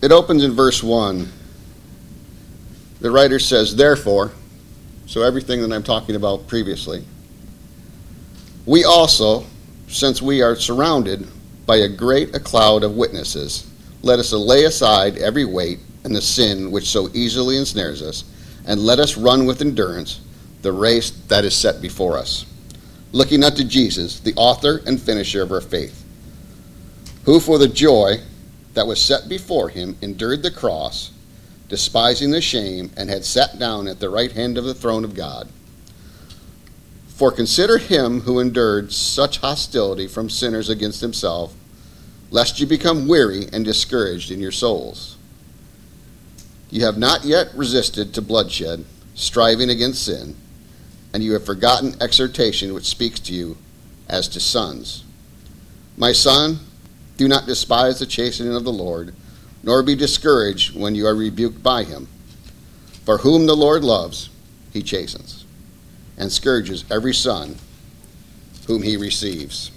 It opens in verse 1. The writer says, therefore, so everything that I'm talking about previously, we also, since we are surrounded by a great cloud of witnesses, let us lay aside every weight and the sin which so easily ensnares us, and let us run with endurance the race that is set before us, looking unto Jesus, the author and finisher of our faith, who for the joy that was set before him endured the cross, despising the shame, and had sat down at the right hand of the throne of God. For consider him who endured such hostility from sinners against himself, lest you become weary and discouraged in your souls. You have not yet resisted to bloodshed, striving against sin, and you have forgotten exhortation which speaks to you as to sons. My son, do not despise the chastening of the Lord, nor be discouraged when you are rebuked by him. For whom the Lord loves, he chastens, and scourges every son whom he receives.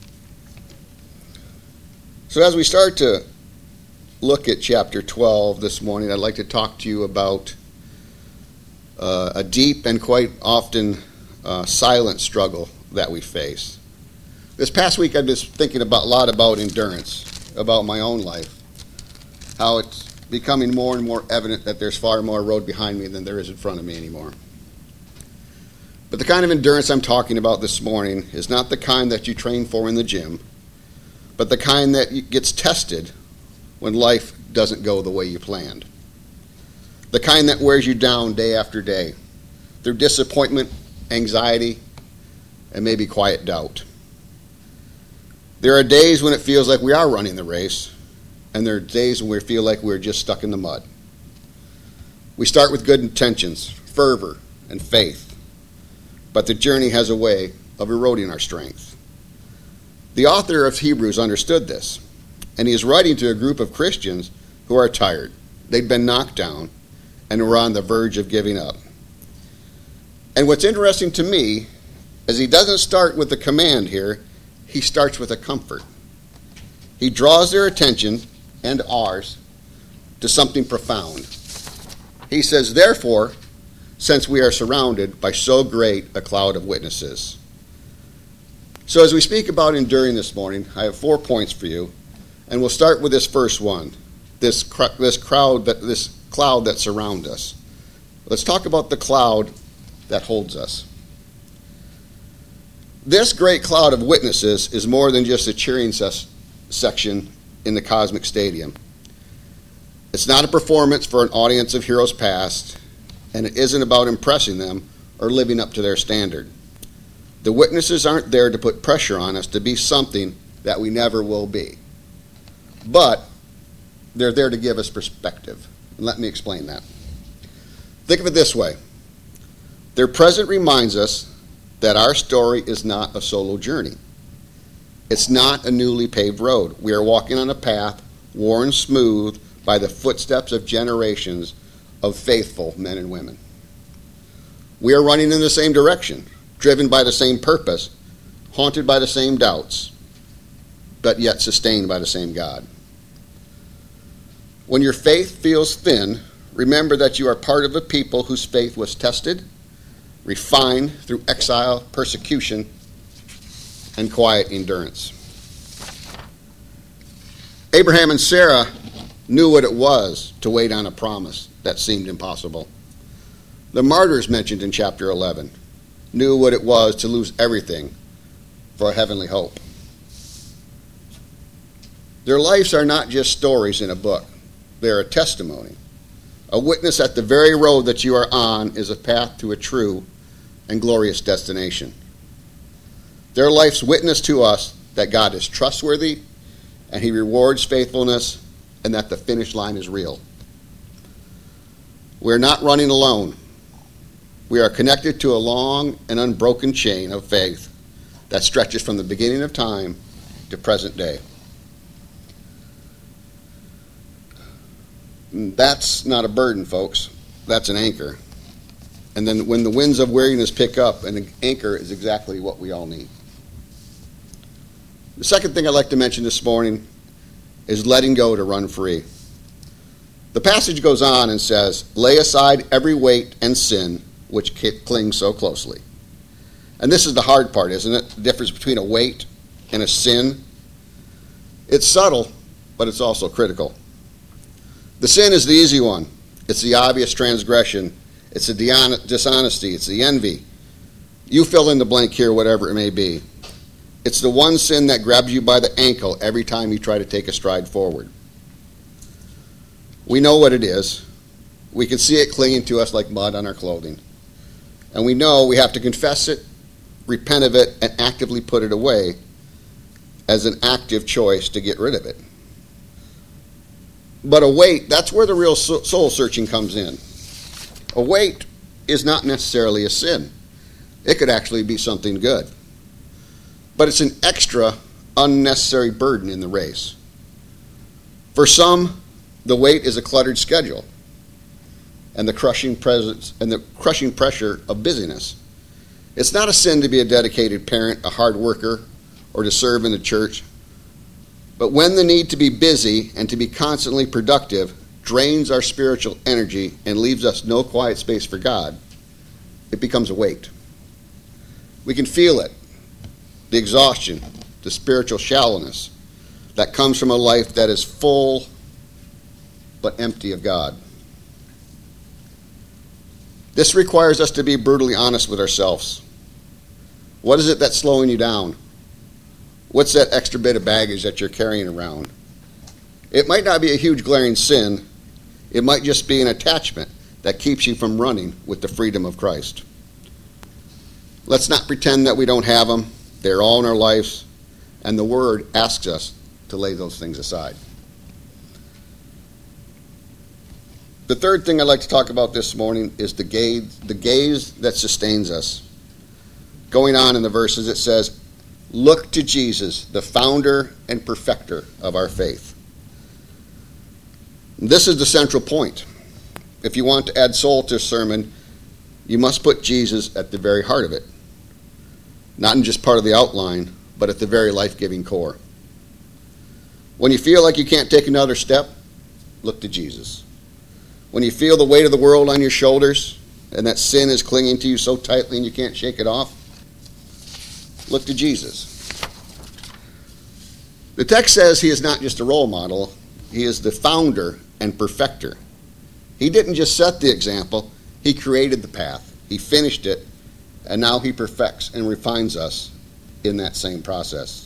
So as we start to look at chapter 12 this morning, I'd like to talk to you about a deep and quite often silent struggle that we face. This past week I've been thinking a lot about endurance, about my own life, how it's becoming more and more evident that there's far more road behind me than there is in front of me anymore. But the kind of endurance I'm talking about this morning is not the kind that you train for in the gym, but the kind that gets tested when life doesn't go the way you planned. The kind that wears you down day after day through disappointment, anxiety, and maybe quiet doubt. There are days when it feels like we are running the race, and there are days when we feel like we're just stuck in the mud. We start with good intentions, fervor, and faith, but the journey has a way of eroding our strength. The author of Hebrews understood this, and he is writing to a group of Christians who are tired. They'd been knocked down and were on the verge of giving up. And what's interesting to me is he doesn't start with a command here, he starts with a comfort. He draws their attention and ours to something profound. He says, therefore, since we are surrounded by so great a cloud of witnesses. So as we speak about enduring this morning, I have 4 points for you, and we'll start with this first one, this cloud that surrounds us. Let's talk about the cloud that holds us. This great cloud of witnesses is more than just a cheering section in the cosmic stadium. It's not a performance for an audience of heroes past, and it isn't about impressing them or living up to their standard. The witnesses aren't there to put pressure on us to be something that we never will be. But they're there to give us perspective. And let me explain that. Think of it this way. Their presence reminds us that our story is not a solo journey. It's not a newly paved road. We are walking on a path worn smooth by the footsteps of generations of faithful men and women. We are running in the same direction, driven by the same purpose, haunted by the same doubts, but yet sustained by the same God. When your faith feels thin, remember that you are part of a people whose faith was tested, refined through exile, persecution, and quiet endurance. Abraham and Sarah knew what it was to wait on a promise that seemed impossible. The martyrs mentioned in chapter 11 knew what it was to lose everything for a heavenly hope. Their lives are not just stories in a book. They're a testimony. A witness that the very road that you are on is a path to a true and glorious destination. Their life's witness to us that God is trustworthy and he rewards faithfulness and that the finish line is real. We're not running alone. We are connected to a long and unbroken chain of faith that stretches from the beginning of time to present day. That's not a burden, folks. That's an anchor. And then when the winds of weariness pick up, an anchor is exactly what we all need. The second thing I'd like to mention this morning is letting go to run free. The passage goes on and says, lay aside every weight and sin which clings so closely. And this is the hard part, isn't it? The difference between a weight and a sin. It's subtle, but it's also critical. The sin is the easy one. It's the obvious transgression. It's the dishonesty. It's the envy. You fill in the blank here, whatever it may be. It's the one sin that grabs you by the ankle every time you try to take a stride forward. We know what it is. We can see it clinging to us like mud on our clothing. And we know we have to confess it, repent of it, and actively put it away as an active choice to get rid of it. But a weight, that's where the real soul searching comes in. A weight is not necessarily a sin. It could actually be something good. But it's an extra, unnecessary burden in the race. For some, the weight is a cluttered schedule and the crushing pressure of busyness. It's not a sin to be a dedicated parent, a hard worker, or to serve in the church. But when the need to be busy and to be constantly productive drains our spiritual energy and leaves us no quiet space for God, it becomes a weight. We can feel it, the exhaustion, the spiritual shallowness that comes from a life that is full but empty of God. This requires us to be brutally honest with ourselves. What is it that's slowing you down? What's that extra bit of baggage that you're carrying around? It might not be a huge glaring sin. It might just be an attachment that keeps you from running with the freedom of Christ. Let's not pretend that we don't have them. They're all in our lives, and the Word asks us to lay those things aside. The third thing I'd like to talk about this morning is the gaze that sustains us. Going on in the verses, it says, look to Jesus, the founder and perfecter of our faith. This is the central point. If you want to add soul to a sermon, you must put Jesus at the very heart of it. Not in just part of the outline, but at the very life-giving core. When you feel like you can't take another step, look to Jesus. When you feel the weight of the world on your shoulders and that sin is clinging to you so tightly and you can't shake it off, look to Jesus. The text says he is not just a role model, he is the founder and perfecter. He didn't just set the example, he created the path, he finished it, and now he perfects and refines us in that same process.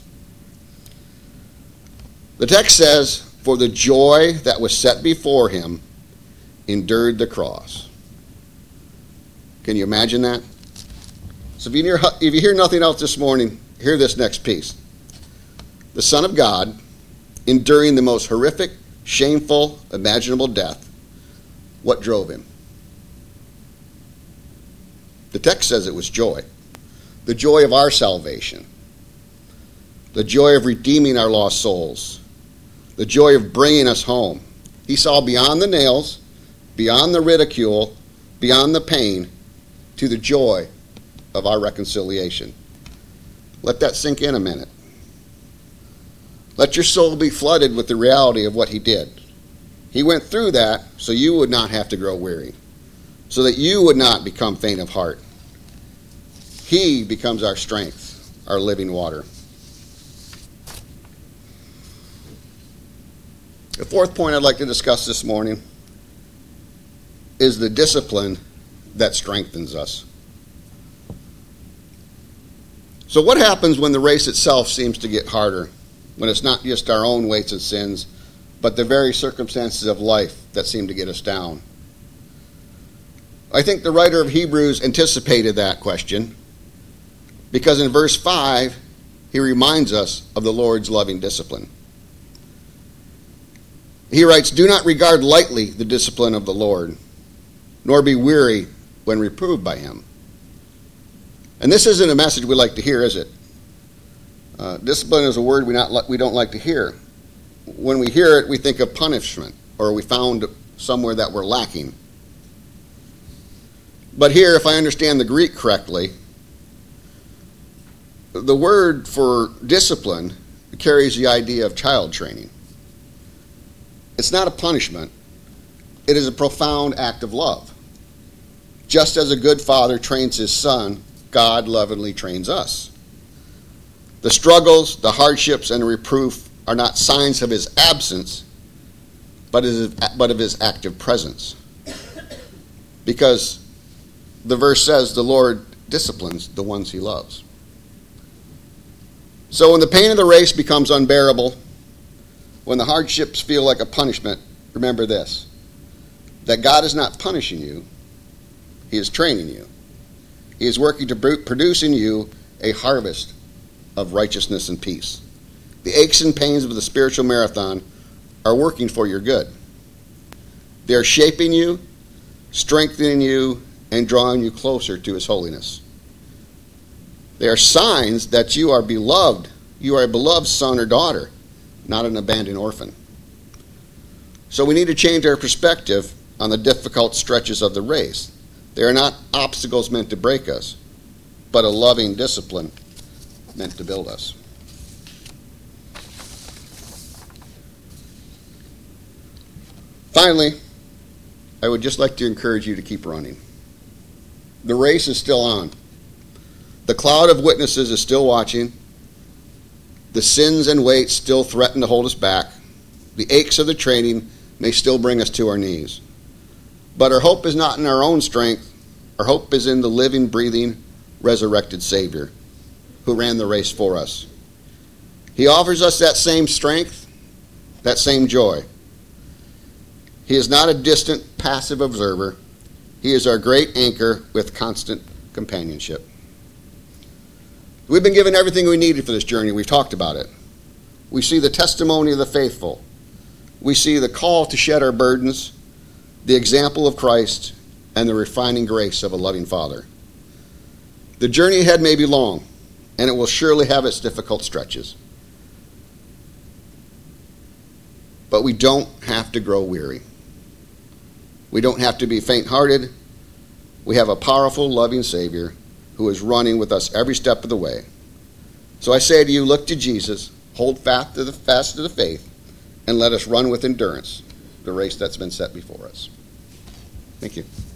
The text says, for the joy that was set before him, endured the cross. Can you imagine that? So if you hear nothing else this morning, hear this next piece. The Son of God, enduring the most horrific, shameful, imaginable death, what drove him? The text says it was joy. The joy of our salvation. The joy of redeeming our lost souls. The joy of bringing us home. He saw beyond the nails, beyond the ridicule, beyond the pain, to the joy of our reconciliation. Let that sink in a minute. Let your soul be flooded with the reality of what he did. He went through that so you would not have to grow weary, so that you would not become faint of heart. He becomes our strength, our living water. The fourth point I'd like to discuss this morning is the discipline that strengthens us. So what happens when the race itself seems to get harder? When it's not just our own weights and sins, but the very circumstances of life that seem to get us down? I think the writer of Hebrews anticipated that question, because in verse 5, he reminds us of the Lord's loving discipline. He writes, do not regard lightly the discipline of the Lord, nor be weary when reproved by him. And this isn't a message we like to hear, is it? Discipline is a word we don't like to hear. When we hear it, we think of punishment, or we found somewhere that we're lacking. But here, if I understand the Greek correctly, the word for discipline carries the idea of child training. It's not a punishment, It is a profound act of love. Just as a good father trains his son, God lovingly trains us. The struggles, the hardships, and the reproof are not signs of his absence, but of his active presence. Because the verse says the Lord disciplines the ones he loves. So when the pain of the race becomes unbearable, when the hardships feel like a punishment, remember this, that God is not punishing you, he is training you. He is working to produce in you a harvest of righteousness and peace. The aches and pains of the spiritual marathon are working for your good. They are shaping you, strengthening you, and drawing you closer to his holiness. They are signs that you are beloved. You are a beloved son or daughter, not an abandoned orphan. So we need to change our perspective on the difficult stretches of the race. They are not obstacles meant to break us, but a loving discipline meant to build us. Finally, I would just like to encourage you to keep running. The race is still on. The cloud of witnesses is still watching. The sins and weights still threaten to hold us back. The aches of the training may still bring us to our knees. But our hope is not in our own strength. Our hope is in the living, breathing, resurrected Savior who ran the race for us. He offers us that same strength, that same joy. He is not a distant, passive observer. He is our great anchor with constant companionship. We've been given everything we needed for this journey. We've talked about it. We see the testimony of the faithful. We see the call to shed our burdens, the example of Christ, and the refining grace of a loving Father. The journey ahead may be long, and it will surely have its difficult stretches. But we don't have to grow weary. We don't have to be faint-hearted. We have a powerful, loving Savior who is running with us every step of the way. So I say to you, look to Jesus, hold fast to the faith, and let us run with endurance the race that's been set before us. Thank you.